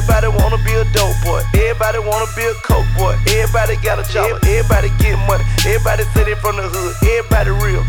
Everybody wanna be a dope boy. Everybody wanna be a coke boy. Everybody got a job. Everybody get money. Everybody say they from the hood. Everybody real.